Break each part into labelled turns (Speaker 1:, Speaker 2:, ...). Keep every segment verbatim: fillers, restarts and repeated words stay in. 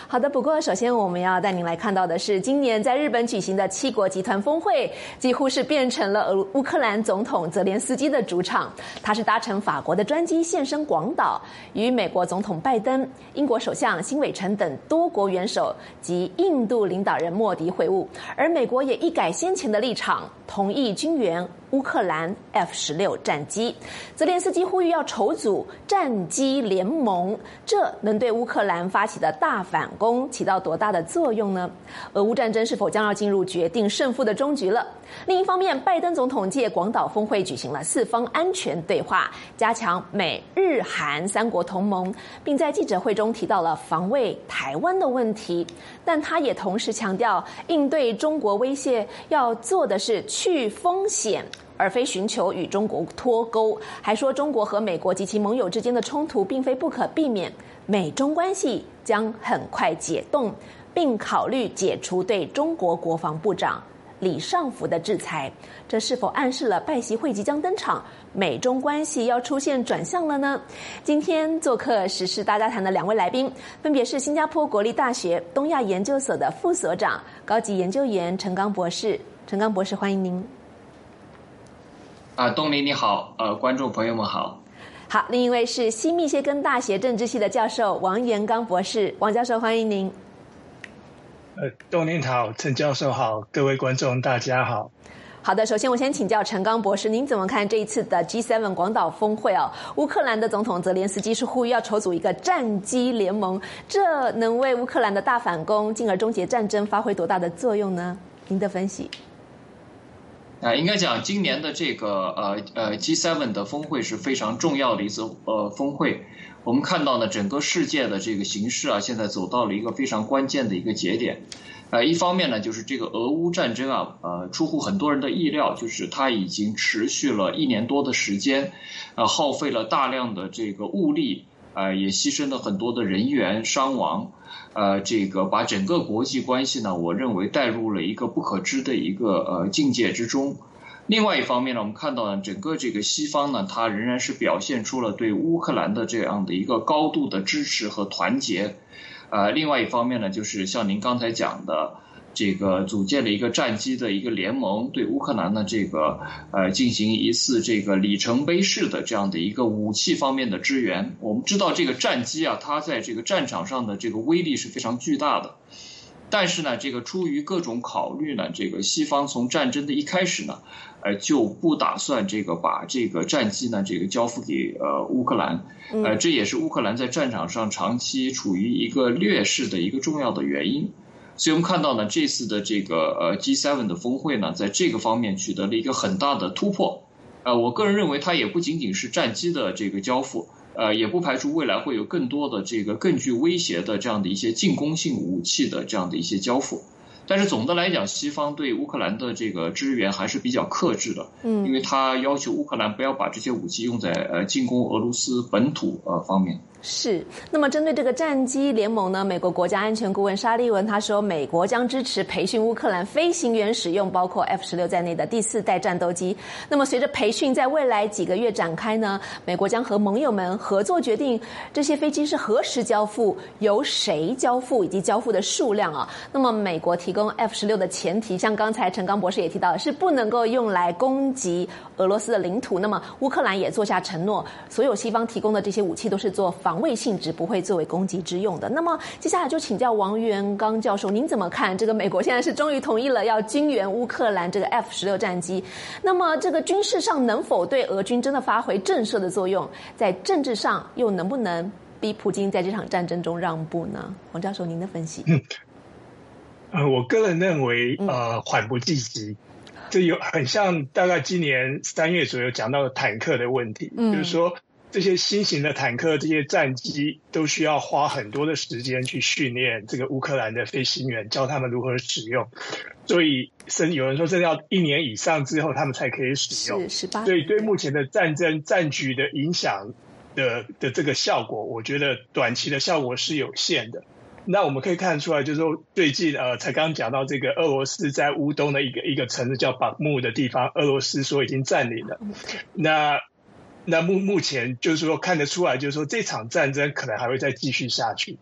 Speaker 1: 好的，不过首先我们要带您来看到的是，今年在日本举行的七国集团峰会，几乎是变成了乌克兰总统泽连斯基的主场。他是搭乘法国的专机现身广岛，与美国总统拜登、英国首相辛伟诚等多国元首及印度领导人莫迪会晤。而美国也一改先前的立场，同意军援乌克兰 F 十六 战机。泽连斯基呼吁要筹组战机联盟，这能对乌克兰发起的大反攻起到多大的作用呢？俄乌战争是否将要进入决定胜负的终局了？另一方面，拜登总统借广岛峰会举行了四方安全对话，加强美日韩三国同盟，并在记者会中提到了防卫台湾的问题。但他也同时强调，应对中国威胁要做的是去风险，而非寻求与中国脱钩。还说中国和美国及其盟友之间的冲突并非不可避免，美中关系将很快解冻，并考虑解除对中国国防部长李尚福的制裁。这是否暗示了拜习会即将登场，美中关系要出现转向了呢？今天做客时事大家谈的两位来宾，分别是新加坡国立大学东亚研究所的副所长、高级研究员陈刚博士。陈刚博士，欢迎您。
Speaker 2: 啊，东林你好，呃，观众朋友们好。
Speaker 1: 好，另一位是西密歇根大学政治系的教授王元刚博士，王教授，欢迎您。
Speaker 3: 呃，东林好，陈教授好，各位观众大家好。
Speaker 1: 好的，首先我先请教陈刚博士，您怎么看这一次的 G 七 广岛峰会哦？乌克兰的总统泽连斯基是呼吁要筹组一个战机联盟，这能为乌克兰的大反攻，进而终结战争发挥多大的作用呢？您的分析？
Speaker 2: 啊，应该讲今年的这个呃呃 G 七 的峰会是非常重要的一次呃峰会。我们看到呢，整个世界的这个形势啊，现在走到了一个非常关键的一个节点。呃，一方面呢，就是这个俄乌战争啊，呃，出乎很多人的意料，就是它已经持续了一年多的时间，呃，耗费了大量的这个物力，呃，也牺牲了很多的人员伤亡，呃，这个把整个国际关系呢，我认为带入了一个不可知的一个呃境界之中。另外一方面呢，我们看到呢，整个这个西方呢，它仍然是表现出了对乌克兰的这样的一个高度的支持和团结。呃，另外一方面呢，就是像您刚才讲的，这个组建了一个战机的一个联盟，对乌克兰呢这个呃进行一次这个里程碑式的这样的一个武器方面的支援。我们知道这个战机啊，它在这个战场上的这个威力是非常巨大的。但是呢，这个出于各种考虑呢，这个西方从战争的一开始呢，呃，就不打算这个把这个战机呢，这个交付给呃乌克兰，呃，这也是乌克兰在战场上长期处于一个劣势的一个重要的原因。所以我们看到呢，这次的这个呃 G 七 的峰会呢，在这个方面取得了一个很大的突破。呃，我个人认为它也不仅仅是战机的这个交付。呃，也不排除未来会有更多的这个更具威胁的这样的一些进攻性武器的这样的一些交付。但是总的来讲，西方对乌克兰的这个支援还是比较克制的，嗯，因为他要求乌克兰不要把这些武器用在呃进攻俄罗斯本土呃方面。
Speaker 1: 是，那么针对这个战机联盟呢，美国国家安全顾问沙利文他说，美国将支持培训乌克兰飞行员使用包括 F 十六 在内的第四代战斗机。那么随着培训在未来几个月展开呢，美国将和盟友们合作决定这些飞机是何时交付、由谁交付以及交付的数量啊。那么美国提供 F 十六 的前提，像刚才陈刚博士也提到，是不能够用来攻击俄罗斯的领土。那么乌克兰也做下承诺，所有西方提供的这些武器都是做防卫性质，不会作为攻击之用的。那么接下来就请教王元刚教授，您怎么看这个美国现在是终于同意了要军援乌克兰这个 F 十六 战机，那么这个军事上能否对俄军真的发挥震慑的作用，在政治上又能不能逼普京在这场战争中让步呢？王教授，您的分析。
Speaker 3: 嗯呃，我个人认为，呃，缓不济急，这有很像大概今年三月左右讲到的坦克的问题，嗯，就是说这些新型的坦克、这些战机都需要花很多的时间去训练这个乌克兰的飞行员，教他们如何使用，所以甚有人说这要一年以上之后他们才可以使用，
Speaker 1: 是十八，
Speaker 3: 所以对目前的战争战局的影响的的这个效果，我觉得短期的效果是有限的。那我们可以看出来，就是说最近呃，才刚刚讲到这个俄罗斯在乌东的一个一个城市叫巴木的地方，俄罗斯说已经占领了。那那目目前就是说看得出来，就是说这场战争可能还会再继续下去。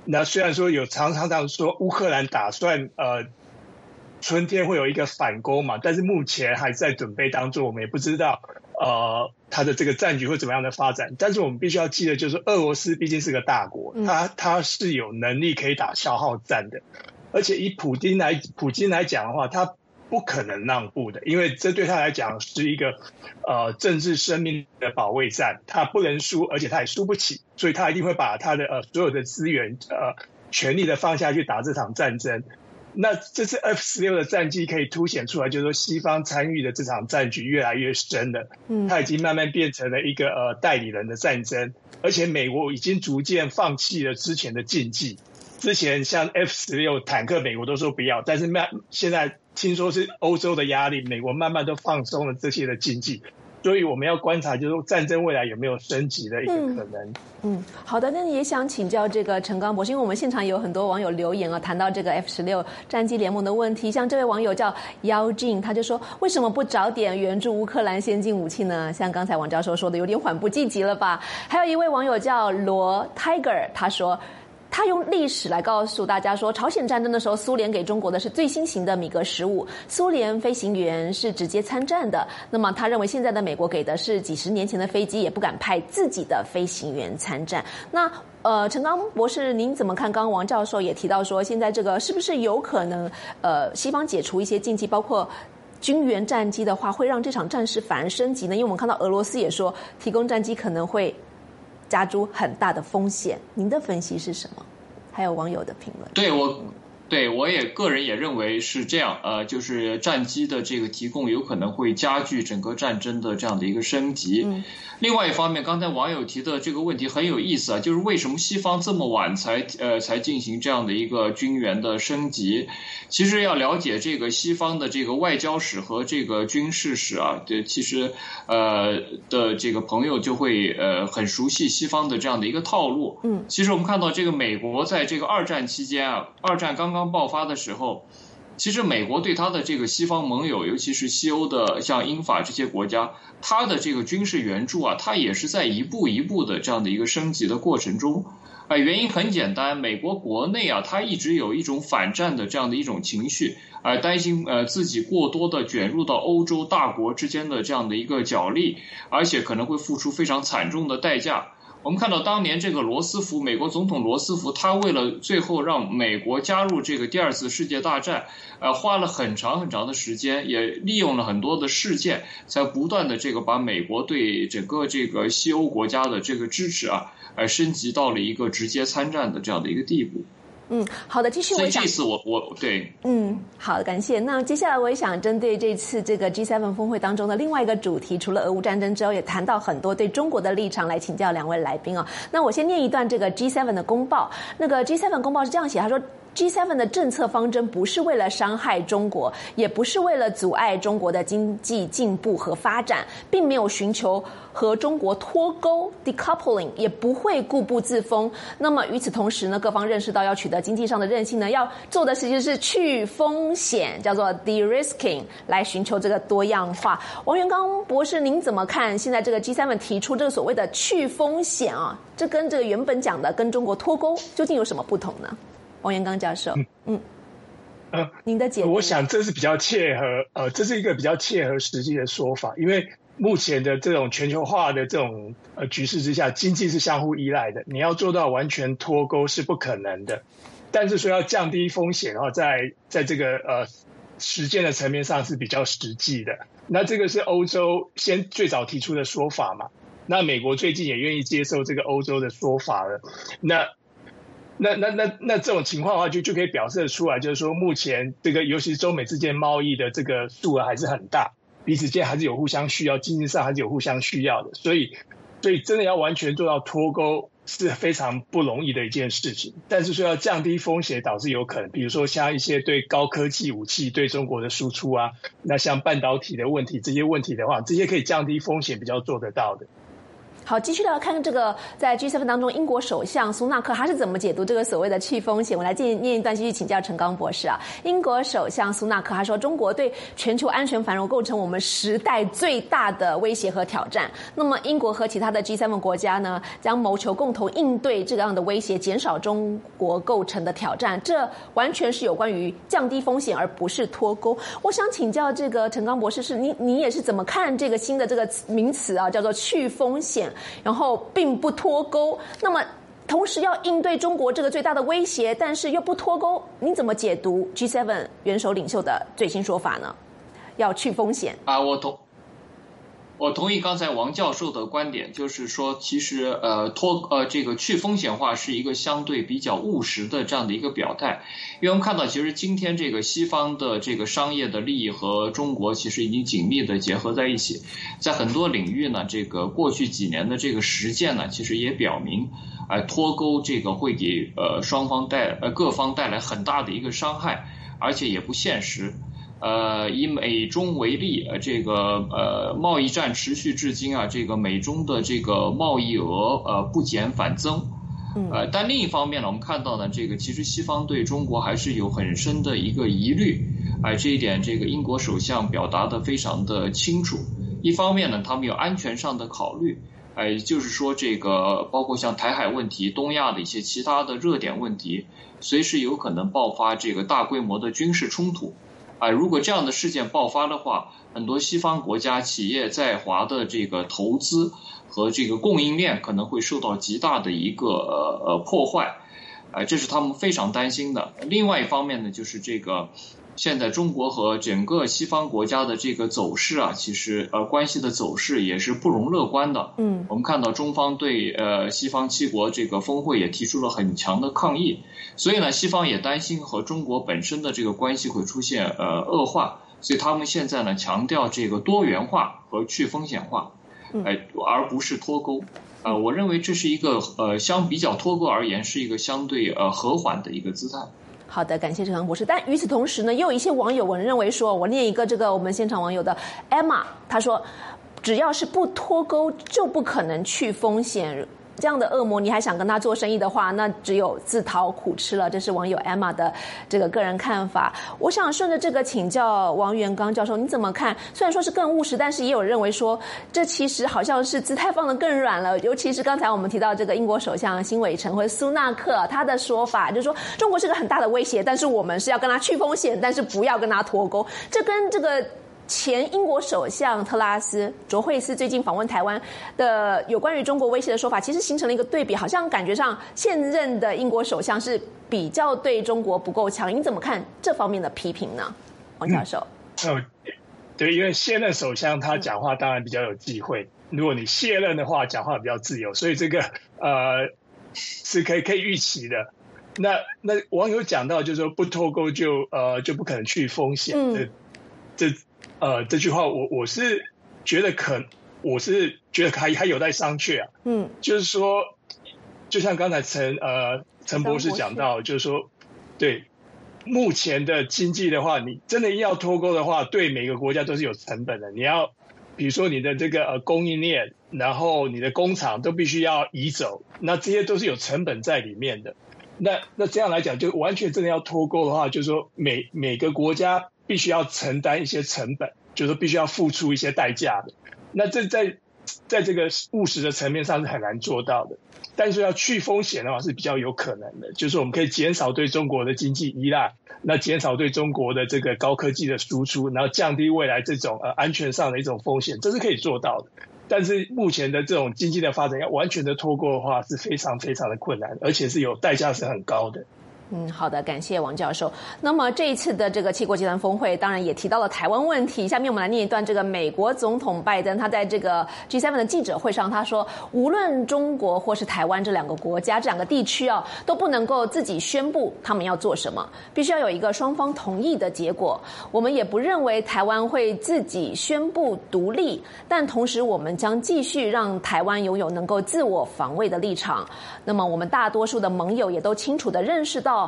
Speaker 3: 那虽然说有常常常说乌克兰打算呃春天会有一个反攻嘛，但是目前还在准备当中，我们也不知道呃它的这个战局会怎么样的发展。但是我们必须要记得，就是俄罗斯毕竟是个大国，它它是有能力可以打消耗战的，而且以普丁来普京来讲的话，他不可能让步的，因为这对他来讲是一个呃政治生命的保卫战，他不能输，而且他也输不起，所以他一定会把他的呃所有的资源呃全力的放下去打这场战争。那这次 F 十六 的战绩可以凸显出来，就是说西方参与的这场战局越来越深了，嗯，它已经慢慢变成了一个呃代理人的战争，而且美国已经逐渐放弃了之前的禁忌。之前像 F 十六 坦克，美国都说不要，但是慢现在听说是欧洲的压力，美国慢慢都放松了这些的禁忌。所以我们要观察，就是战争未来有没有升级的一个可能。嗯，
Speaker 1: 嗯好的，那也想请教这个陈刚博士，因为我们现场有很多网友留言啊，谈到这个 F 十六 战机联盟的问题。像这位网友叫妖精，他就说，为什么不早点援助乌克兰先进武器呢？像刚才王教授说的，有点缓不济急了吧？还有一位网友叫罗 Tiger， 他说，他用历史来告诉大家说，朝鲜战争的时候，苏联给中国的是最新型的米格十五，苏联飞行员是直接参战的。那么他认为现在的美国给的是几十年前的飞机，也不敢派自己的飞行员参战。那呃，陈刚博士，您怎么看？刚刚王教授也提到说，现在这个是不是有可能呃，西方解除一些禁忌，包括军援战机的话，会让这场战事反而升级呢？因为我们看到俄罗斯也说，提供战机可能会加诸很大的风险，您的分析是什么？还有网友的评论。
Speaker 2: 对我，对我也个人也认为是这样，呃，就是战机的这个提供有可能会加剧整个战争的这样的一个升级。嗯、另外一方面，刚才网友提的这个问题很有意思啊，就是为什么西方这么晚才呃才进行这样的一个军援的升级？其实要了解这个西方的这个外交史和这个军事史啊，对，其实呃的这个朋友就会呃很熟悉西方的这样的一个套路。嗯，其实我们看到这个美国在这个二战期间啊，二战刚刚爆发的时候，其实美国对他的这个西方盟友，尤其是西欧的像英法这些国家，他的这个军事援助啊，他也是在一步一步的这样的一个升级的过程中。啊，原因很简单，美国国内啊，他一直有一种反战的这样的一种情绪，啊，担心呃自己过多的卷入到欧洲大国之间的这样的一个角力，而且可能会付出非常惨重的代价。我们看到当年这个罗斯福，美国总统罗斯福，他为了最后让美国加入这个第二次世界大战，呃，花了很长很长的时间，也利用了很多的事件，才不断的这个把美国对整个这个西欧国家的这个支持啊，呃，升级到了一个直接参战的这样的一个地步。
Speaker 1: 嗯，好的，继续。
Speaker 2: 所以这次我我对，
Speaker 1: 嗯，好，感谢。那接下来我也想针对这次这个 G 七 峰会当中的另外一个主题，除了俄乌战争之后，也谈到很多对中国的立场，来请教两位来宾啊。那我先念一段这个 G 七 的公报。那个 G 七 公报是这样写，他说，G 七 的政策方针不是为了伤害中国，也不是为了阻碍中国的经济进步和发展，并没有寻求和中国脱钩 decoupling， 也不会固步自封。那么与此同时呢，各方认识到要取得经济上的韧性呢，要做的事情是去风险，叫做 de-risking， 来寻求这个多样化。王元刚博士，您怎么看现在这个 G 七 提出这个所谓的去风险啊？这跟这个原本讲的跟中国脱钩究竟有什么不同呢？王元刚教授，嗯，
Speaker 3: 呃，
Speaker 1: 您的解读？
Speaker 3: 我想这是比较切合，呃，这是一个比较切合实际的说法，因为目前的这种全球化的这种呃局势之下，经济是相互依赖的，你要做到完全脱钩是不可能的。但是说要降低风险的话，在在这个呃实践的层面上是比较实际的。那这个是欧洲先最早提出的说法嘛？那美国最近也愿意接受这个欧洲的说法了。那那那那那这种情况的话就，就就可以表示出来，就是说目前这个尤其是中美之间贸易的这个数额还是很大，彼此间还是有互相需要，经济上还是有互相需要的，所以所以真的要完全做到脱钩是非常不容易的一件事情。但是说要降低风险，倒是有可能，比如说像一些对高科技武器对中国的输出啊，那像半导体的问题这些问题的话，这些可以降低风险比较做得到的。
Speaker 1: 好，继续来看这个在 G 七 当中，英国首相苏纳克他是怎么解读这个所谓的去风险？我来念念一段，继续请教陈刚博士啊。英国首相苏纳克他说，中国对全球安全繁荣构成我们时代最大的威胁和挑战。那么，英国和其他的 G 七 国家呢，将谋求共同应对这样的威胁，减少中国构成的挑战。这完全是有关于降低风险，而不是脱钩。我想请教这个陈刚博士，是你你也是怎么看这个新的这个名词啊，叫做去风险？然后并不脱钩，那么同时要应对中国这个最大的威胁，但是又不脱钩，你怎么解读 G 七 元首领袖的最新说法呢？要去风险
Speaker 2: 啊，我同我同意刚才王教授的观点，就是说，其实呃脱呃这个去风险化是一个相对比较务实的这样的一个表态，因为我们看到，其实今天这个西方的这个商业的利益和中国其实已经紧密的结合在一起，在很多领域呢，这个过去几年的这个实践呢，其实也表明，哎、呃，脱钩这个会给呃双方带呃各方带来很大的一个伤害，而且也不现实。呃，以美中为例，呃，这个呃贸易战持续至今啊，这个美中的这个贸易额呃不减反增，呃，但另一方面呢，我们看到呢，这个其实西方对中国还是有很深的一个疑虑，哎、呃，这一点这个英国首相表达的非常的清楚。一方面呢，他们有安全上的考虑，哎、呃，就是说这个包括像台海问题、东亚的一些其他的热点问题，随时有可能爆发这个大规模的军事冲突。啊，如果这样的事件爆发的话，很多西方国家企业在华的这个投资和这个供应链可能会受到极大的一个呃呃破坏，啊，这是他们非常担心的。另外一方面呢，就是这个现在中国和整个西方国家的这个走势啊，其实呃关系的走势也是不容乐观的。嗯，我们看到中方对呃西方七国这个峰会也提出了很强的抗议。所以呢，西方也担心和中国本身的这个关系会出现呃恶化，所以他们现在呢强调这个多元化和去风险化，呃，而不是脱钩。呃，我认为这是一个呃相比较脱钩而言是一个相对呃和缓的一个姿态。
Speaker 1: 好的，感谢陈刚博士。但与此同时呢，也有一些网友认为说，我念一个这个我们现场网友的 Emma， 他说，只要是不脱钩，就不可能去风险。这样的恶魔，你还想跟他做生意的话，那只有自讨苦吃了。这是网友 Emma 的这个个人看法。我想顺着这个请教王元刚教授，你怎么看？虽然说是更务实，但是也有认为说，这其实好像是姿态放得更软了。尤其是刚才我们提到这个英国首相辛伟诚或苏纳克他的说法，就是说中国是个很大的威胁，但是我们是要跟他去风险，但是不要跟他脱钩。这跟这个前英国首相特拉斯卓慧思最近访问台湾的有关于中国威胁的说法，其实形成了一个对比，好像感觉上现任的英国首相是比较对中国不够强。你怎么看这方面的批评呢，王教授？
Speaker 3: 嗯，哦，对，因为现任首相他讲话当然比较有忌讳，如果你卸任的话，讲话比较自由，所以这个呃是可以可以预期的。那那网友讲到就是说不脱钩就呃就不可能去风险，嗯，这这。呃，这句话我我是觉得可，我是觉得还还有待商榷啊。嗯，就是说，就像刚才陈呃陈博士讲到，就是说，对目前的经济的话，你真的要脱钩的话，对每个国家都是有成本的。你要比如说你的这个呃供应链，然后你的工厂都必须要移走，那这些都是有成本在里面的。那那这样来讲，就完全真的要脱钩的话，就是说每每个国家必须要承担一些成本，就是必须要付出一些代价的。那这在在这个务实的层面上是很难做到的。但是要去风险的话是比较有可能的，就是我们可以减少对中国的经济依赖，那减少对中国的这个高科技的输出，然后降低未来这种呃安全上的一种风险，这是可以做到的。但是目前的这种经济的发展要完全的脱钩的话是非常非常的困难，而且是有代价是很高的。
Speaker 1: 嗯，好的，感谢王教授。那么这一次的这个七国集团峰会，当然也提到了台湾问题。下面我们来念一段这个美国总统拜登他在这个 G 七 的记者会上，他说，无论中国或是台湾这两个国家、这两个地区啊，都不能够自己宣布他们要做什么，必须要有一个双方同意的结果。我们也不认为台湾会自己宣布独立，但同时我们将继续让台湾拥有能够自我防卫的立场。那么我们大多数的盟友也都清楚地认识到，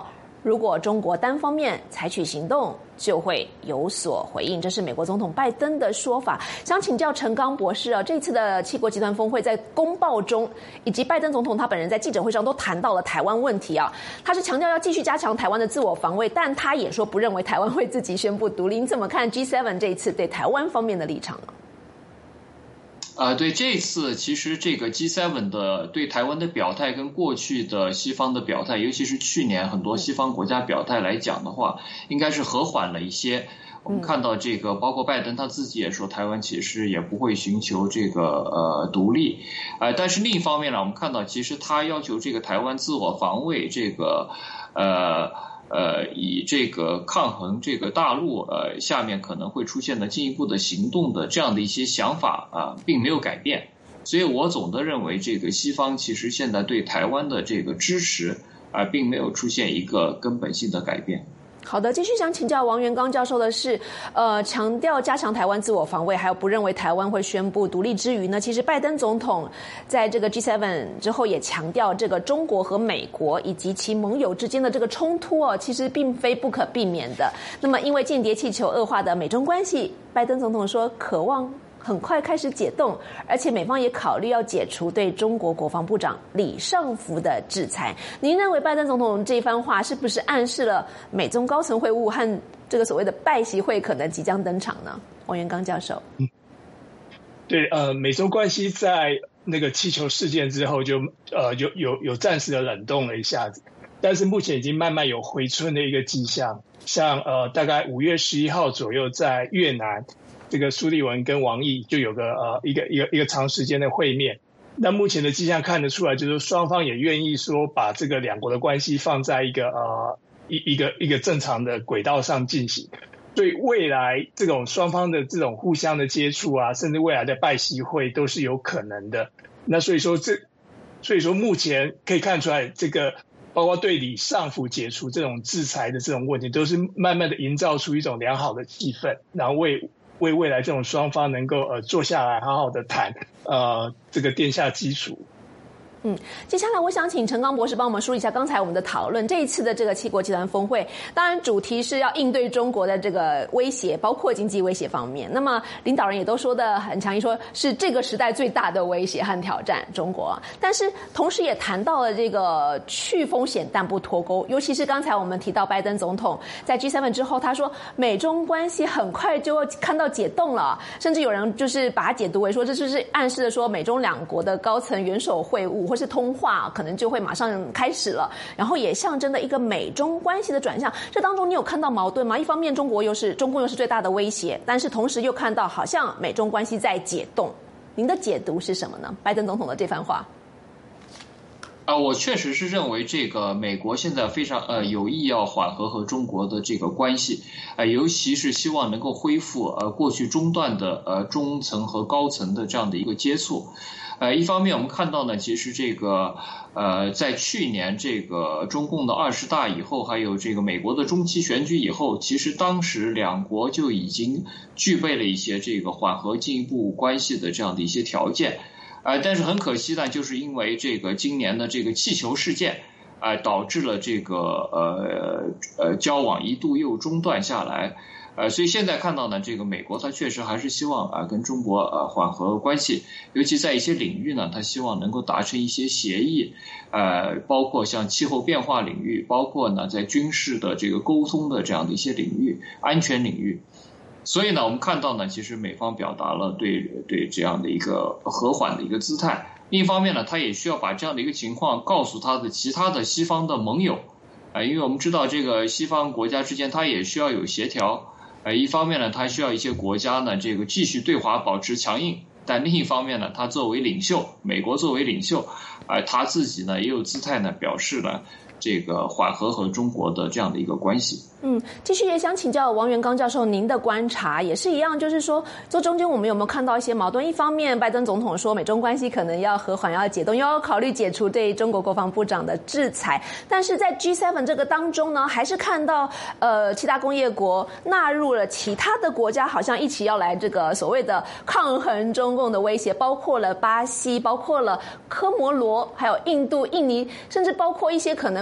Speaker 1: 如果中国单方面采取行动，就会有所回应。这是美国总统拜登的说法。想请教陈刚博士啊，这次的七国集团峰会在公报中，以及拜登总统他本人在记者会上都谈到了台湾问题啊。他是强调要继续加强台湾的自我防卫，但他也说不认为台湾会自己宣布独立。你怎么看 G 七 这一次对台湾方面的立场呢？
Speaker 2: 啊、呃，对，这次其实这个 G 七 的对台湾的表态跟过去的西方的表态，尤其是去年很多西方国家表态来讲的话，应该是和缓了一些。我们看到这个，包括拜登他自己也说，台湾其实也不会寻求这个呃独立，呃，但是另一方面呢，我们看到其实他要求这个台湾自我防卫，这个呃。呃，以这个抗衡这个大陆呃下面可能会出现的进一步的行动的这样的一些想法啊、呃，并没有改变，所以我总的认为这个西方其实现在对台湾的这个支持啊、呃，并没有出现一个根本性的改变。
Speaker 1: 好的，继续想请教王元刚教授的是，呃，强调加强台湾自我防卫，还有不认为台湾会宣布独立之余呢，其实拜登总统在这个 G 七 之后也强调，这个中国和美国以及其盟友之间的这个冲突哦，其实并非不可避免的。那么，因为间谍气球恶化的美中关系，拜登总统说渴望很快开始解冻，而且美方也考虑要解除对中国国防部长李尚福的制裁。您认为拜登总统这番话是不是暗示了美中高层会晤和这个所谓的拜习会可能即将登场呢？王元刚教授，
Speaker 3: 嗯，对，呃，美中关系在那个气球事件之后就呃有有有暂时的冷冻了一下子，但是目前已经慢慢有回春的一个迹象，像呃大概五月十一号左右在越南。这个苏利文跟王毅就有个呃一个一个一个长时间的会面，那目前的迹象看得出来，就是双方也愿意说把这个两国的关系放在一个呃一一个一个正常的轨道上进行，所以未来这种双方的这种互相的接触啊，甚至未来的拜习会都是有可能的。那所以说这所以说目前可以看出来，这个包括对李尚福解除这种制裁的这种问题，都是慢慢的营造出一种良好的气氛，然后为为未来这种双方能够呃坐下来好好的谈，呃这个奠下基础。
Speaker 1: 嗯，接下来我想请陈刚博士帮我们梳理一下刚才我们的讨论。这一次的这个七国集团峰会，当然主题是要应对中国的这个威胁，包括经济威胁方面。那么领导人也都说的很强硬，说是这个时代最大的威胁和挑战中国。但是同时也谈到了这个去风险但不脱钩，尤其是刚才我们提到拜登总统在 G 七 之后，他说美中关系很快就会看到解冻了，甚至有人就是把它解读为说这就是暗示的说美中两国的高层元首会晤或是通话可能就会马上开始了，然后也象征着一个美中关系的转向。这当中你有看到矛盾吗？一方面中国又是中共又是最大的威胁，但是同时又看到好像美中关系在解冻，您的解读是什么呢？拜登总统的这番话。
Speaker 2: 啊，我确实是认为这个美国现在非常呃有意要缓和和中国的这个关系，呃，尤其是希望能够恢复呃过去中断的呃中层和高层的这样的一个接触。呃，一方面我们看到呢，其实这个呃，在去年这个中共的二十大以后，还有这个美国的中期选举以后，其实当时两国就已经具备了一些这个缓和进一步关系的这样的一些条件。呃，但是很可惜呢，就是因为这个今年的这个气球事件，呃，导致了这个呃呃交往一度又中断下来。呃，所以现在看到呢，这个美国它确实还是希望啊、呃、跟中国呃缓和关系，尤其在一些领域呢，它希望能够达成一些协议，呃，包括像气候变化领域，包括呢在军事的这个沟通的这样的一些领域，安全领域。所以呢，我们看到呢，其实美方表达了对对这样的一个和缓的一个姿态。另一方面呢，他也需要把这样的一个情况告诉他的其他的西方的盟友，啊、呃，因为我们知道这个西方国家之间，它也需要有协调。呃，一方面呢，它需要一些国家呢，这个继续对华保持强硬，但另一方面呢，它作为领袖，美国作为领袖，呃，他自己呢也有姿态呢，表示了这个缓和和中国的这样的一个关系。
Speaker 1: 嗯，继续也想请教王元刚教授，您的观察也是一样，就是说，这中间我们有没有看到一些矛盾？一方面，拜登总统说美中关系可能要和缓、要解冻，又要考虑解除对中国国防部长的制裁，但是在 G 七 这个当中呢，还是看到呃七大工业国纳入了其他的国家，好像一起要来这个所谓的抗衡中共的威胁，包括了巴西，包括了科摩罗，还有印度、印尼，甚至包括一些可能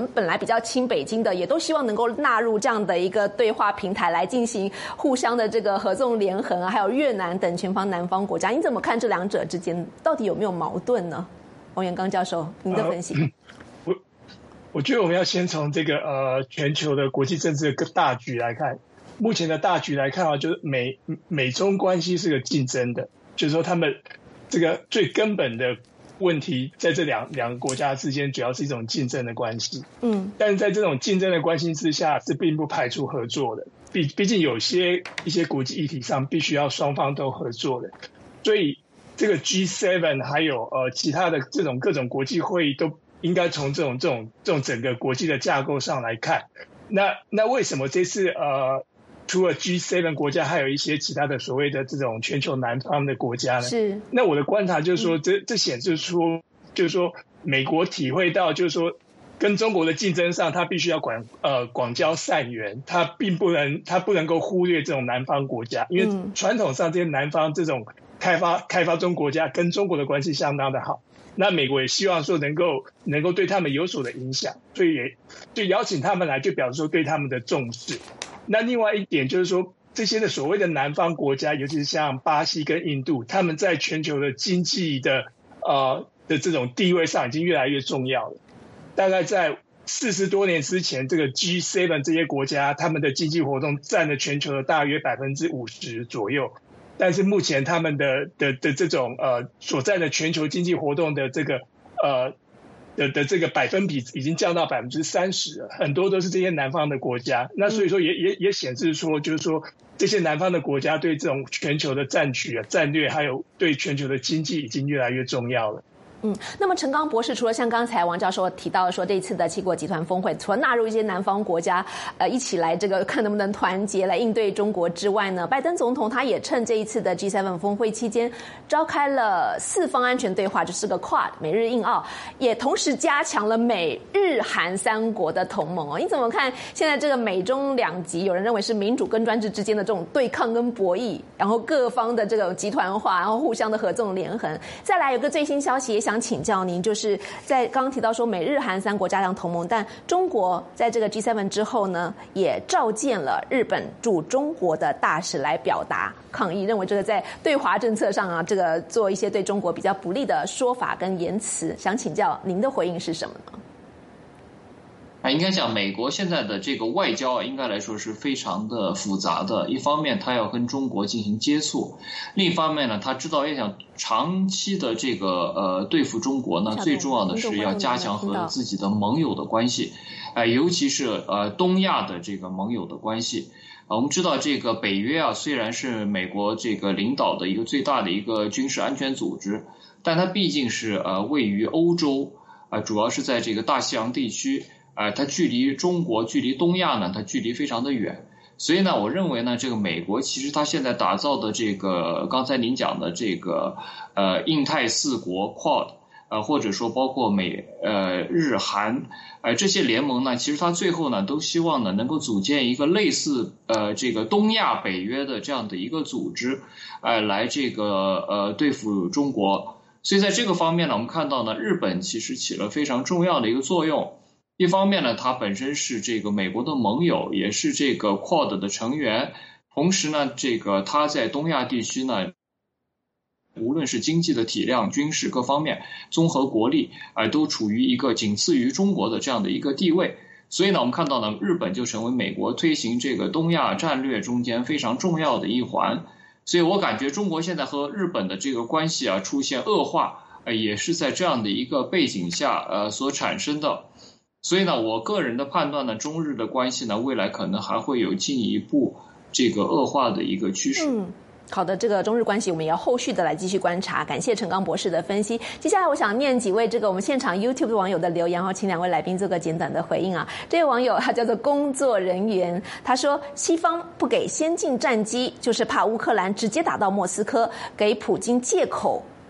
Speaker 1: 能本来比较亲北京的，也都希望能够纳入这样的一个对话平台来进行互相的这个合纵连横啊，还有越南等全方南方国家，你怎么看这两者之间到底有没有矛盾呢？王元刚教授，您的分析。呃
Speaker 3: 我我觉得我们要先从这个呃全球的国际政治的大局来看。目前的大局来看啊，就是美美中关系是个竞争的，就是说他们这个最根本的问题，在这两两个国家之间，主要是一种竞争的关系。嗯，但是在这种竞争的关系之下，是并不排除合作的。毕毕竟有些一些国际议题上，必须要双方都合作的，所以。这个 G 七 还有呃其他的这种各种国际会议都应该从这种这种这种整个国际的架构上来看。那那为什么这次呃除了 G 七 国家，还有一些其他的所谓的这种全球南方的国家呢？是。那我的观察就是说，这这显示出就是说美国体会到就是说跟中国的竞争上，它必须要广呃广交善缘，它并不能它不能够忽略这种南方国家，因为传统上这些南方这种。开发开发中国家跟中国的关系相当的好，那美国也希望说能够能够对他们有所的影响，所以也就邀请他们来，就表示说对他们的重视。那另外一点就是说，这些的所谓的南方国家，尤其是像巴西跟印度，他们在全球的经济的呃的这种地位上已经越来越重要了。大概在四十多年之前，这个 G 七 这些国家，他们的经济活动占了全球的大约百分之五十左右。但是目前他们的的的这种呃所占的全球经济活动的这个呃的的这个百分比已经降到百分之三十了，很多都是这些南方的国家。那所以说也也也显示说，就是说这些南方的国家对这种全球的战局啊、战略，还有对全球的经济已经越来越重要了。
Speaker 1: 嗯，那么陈刚博士除了像刚才王教授提到说这一次的七国集团峰会，除了纳入一些南方国家，呃，一起来这个看能不能团结来应对中国之外呢，拜登总统他也趁这一次的 G 七 峰会期间，召开了四方安全对话，就是个 Quad 美日印澳，也同时加强了美日韩三国的同盟哦。你怎么看现在这个美中两极，有人认为是民主跟专制之间的这种对抗跟博弈，然后各方的这种集团化，然后互相的合纵连横。再来有个最新消息也想请教您，就是在刚刚提到说美日韩三国加强同盟，但中国在这个 G 七 之后呢，也召见了日本驻中国的大使来表达抗议，认为这个在对华政策上啊，这个做一些对中国比较不利的说法跟言辞，想请教您的回应是什么呢？
Speaker 2: 啊，应该讲，美国现在的这个外交啊，应该来说是非常的复杂的。一方面，他要跟中国进行接触；另一方面呢，他知道要想长期的这个呃对付中国呢，最重要的是要加强和自己的盟友的关系，哎、呃，尤其是呃东亚的这个盟友的关系。啊，我们知道这个北约啊，虽然是美国这个领导的一个最大的一个军事安全组织，但它毕竟是呃位于欧洲，啊、呃，主要是在这个大西洋地区。呃，它距离中国、距离东亚呢，它距离非常的远，所以呢，我认为呢，这个美国其实它现在打造的这个，刚才您讲的这个，呃，印太四国 Quad， 呃，或者说包括美、呃、日、韩，呃，这些联盟呢，其实它最后呢，都希望呢，能够组建一个类似呃这个东亚北约的这样的一个组织，呃，来这个呃对付中国。所以在这个方面呢，我们看到呢，日本其实起了非常重要的一个作用。一方面呢，它本身是这个美国的盟友，也是这个 Quad 的成员。同时呢，这个它在东亚地区呢，无论是经济的体量、军事各方面，综合国力，呃，都处于一个仅次于中国的这样的一个地位。所以呢，我们看到呢，日本就成为美国推行这个东亚战略中间非常重要的一环。所以我感觉中国现在和日本的这个关系啊出现恶化，呃，也是在这样的一个背景下呃所产生的。所以呢，我个人的判断呢，中日的关系呢，未来可能还会有进一步这个恶化的一个趋势。
Speaker 1: 嗯，好的，这个中日关系我们也要后续的来继续观察。感谢陈刚博士的分析。接下来我想念几位这个我们现场 YouTube 的网友的留言，然后请两位来宾做个简短的回应啊。这位网友他叫做工作人员，他说西方不给先进战机，就是怕乌克兰直接打到莫斯科，给普京借口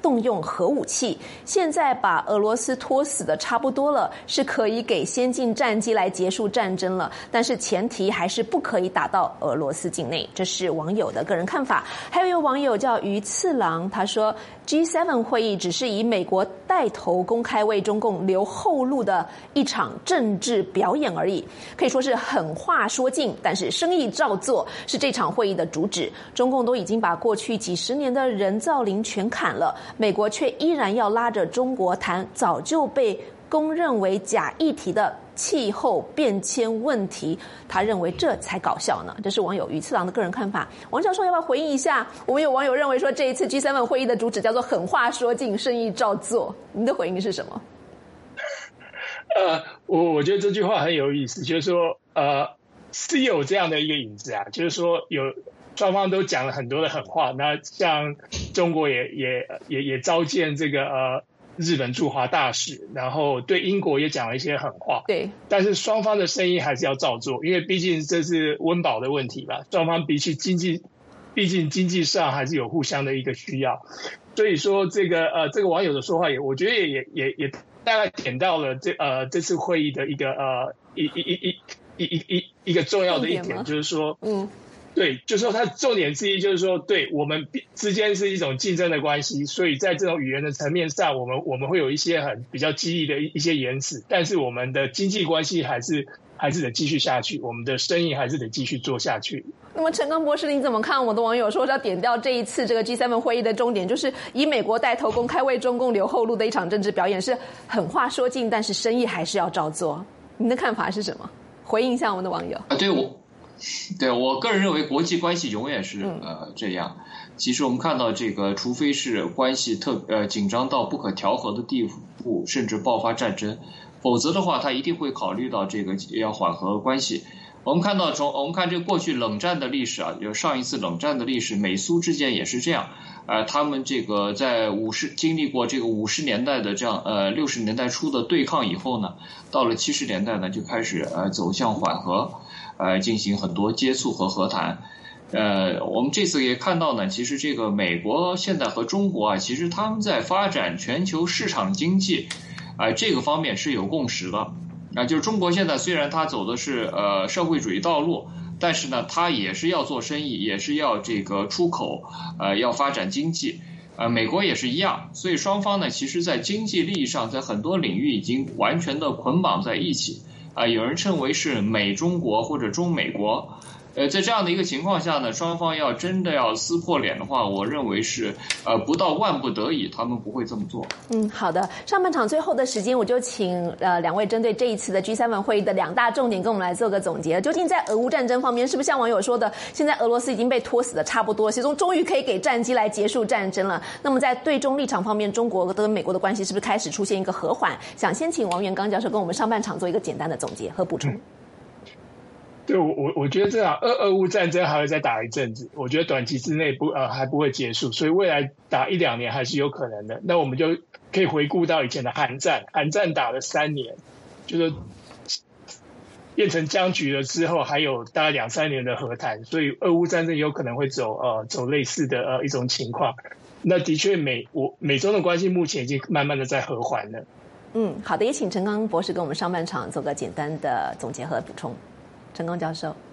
Speaker 1: 动用核武器，现在把俄罗斯拖死的差不多了，是可以给先进战机来结束战争了。但是前提还是不可以打到俄罗斯境内，这是网友的个人看法。还有一位网友叫于次郎，他说 G 七 会议只是以美国带头公开为中共留后路的一场政治表演而已，可以说是狠话说尽，但是生意照做是这场会议的主旨。中共都已经把过去几十年的人造林全砍了，美国却依然要拉着中国谈早就被公认为假议题的气候变迁问题，他认为这才搞笑呢。这是网友于次郎的个人看法。王教授要不要回应一下？我们有网友认为说这一次 G 七 会议的主旨叫做狠话说尽，生意照做，您的回应是什么？
Speaker 3: 呃，我我觉得这句话很有意思，就是说呃是有这样的一个影子啊，就是说有双方都讲了很多的狠话，那像中国也也也也召见这个呃日本驻华大使，然后对英国也讲了一些狠话，
Speaker 1: 对，但
Speaker 3: 是双方的生意还是要照做，因为毕竟这是温饱的问题吧，双方比起经济，毕竟经济上还是有互相的一个需要，所以说这个呃这个网友的说话也，我觉得也也也也大概点到了这呃这次会议的一个呃一一一一一一一一个重要的一点，就是说，嗯。对，就是说它重点之一就是说，对我们之间是一种竞争的关系，所以在这种语言的层面上，我们我们会有一些很比较激励的一些言辞，但是我们的经济关系还是还是得继续下去，我们的生意还是得继续做下去。
Speaker 1: 那么陈刚博士，你怎么看？我的网友说要点掉这一次这个 G 七 会议的重点，就是以美国带头公开为中共留后路的一场政治表演，是狠话说尽，但是生意还是要照做。您的看法是什么？回应一下我们的网友。
Speaker 2: 啊，对我。对我个人认为，国际关系永远是呃这样。其实我们看到这个，除非是关系特呃紧张到不可调和的地步，甚至爆发战争，否则的话，他一定会考虑到这个要缓和关系。我们看到从我们看这个过去冷战的历史啊，有上一次冷战的历史，美苏之间也是这样。呃，他们这个在五十经历过这个五十年代的这样呃六十年代初的对抗以后呢，到了七十年代呢就开始呃走向缓和。呃，进行很多接触和和谈，呃，我们这次也看到呢，其实这个美国现在和中国啊，其实他们在发展全球市场经济，啊、呃，这个方面是有共识的。啊、呃，就是中国现在虽然它走的是呃社会主义道路，但是呢，它也是要做生意，也是要这个出口，呃，要发展经济。呃，美国也是一样，所以双方呢，其实在经济利益上，在很多领域已经完全的捆绑在一起。啊、呃，有人称为是美中国或者中美国，呃，在这样的一个情况下呢，双方要真的要撕破脸的话，我认为是呃不到万不得已，他们不会这么做。
Speaker 1: 嗯，好的，上半场最后的时间，我就请呃两位针对这一次的 G 七 会议的两大重点，跟我们来做个总结。究竟在俄乌战争方面，是不是像网友说的，现在俄罗斯已经被拖死的差不多，其中终于可以给战机来结束战争了？那么在对中立场方面，中国跟美国的关系是不是开始出现一个和缓？想先请王元刚教授跟我们上半场做一个简单的总结和补充。嗯，
Speaker 3: 对，我我我觉得这场俄俄乌战争还会再打一阵子，我觉得短期之内不呃还不会结束，所以未来打一两年还是有可能的。那我们就可以回顾到以前的韩战，韩战打了三年，就是变成僵局了之后，还有大概两三年的和谈，所以俄乌战争有可能会走呃走类似的呃一种情况。那的确美我美中的关系目前已经慢慢的在和缓了。
Speaker 1: 嗯，好的，也请陈刚博士跟我们上半场做个简单的总结和补充。陈刚教授，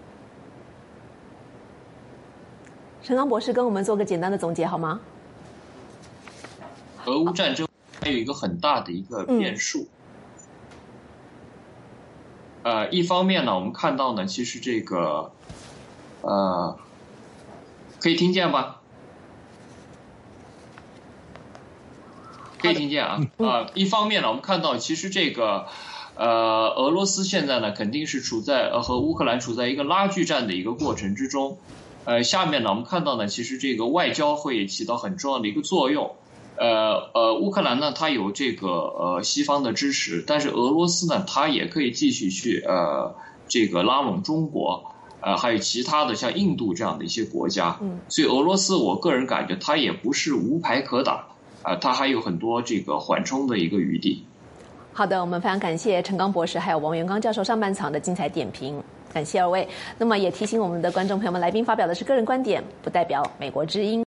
Speaker 1: 陈刚博士跟我们做个简单的总结好吗？
Speaker 2: 俄乌战争还有一个很大的一个变数。嗯、呃，一方面呢，我们看到呢，其实这个，呃，可以听见吧？可以听见啊啊、呃！一方面呢，我们看到其实这个。呃，俄罗斯现在呢，肯定是处在呃和乌克兰处在一个拉锯战的一个过程之中。呃，下面呢，我们看到呢，其实这个外交会起到很重要的一个作用。呃呃，乌克兰呢，它有这个呃西方的支持，但是俄罗斯呢，它也可以继续去呃这个拉拢中国，呃还有其他的像印度这样的一些国家。嗯，所以俄罗斯，我个人感觉它也不是无牌可打，啊、呃，它还有很多这个缓冲的一个余地。
Speaker 1: 好的，我们非常感谢陈刚博士还有王元刚教授上半场的精彩点评，感谢二位。那么也提醒我们的观众朋友们，来宾发表的是个人观点，不代表美国之音。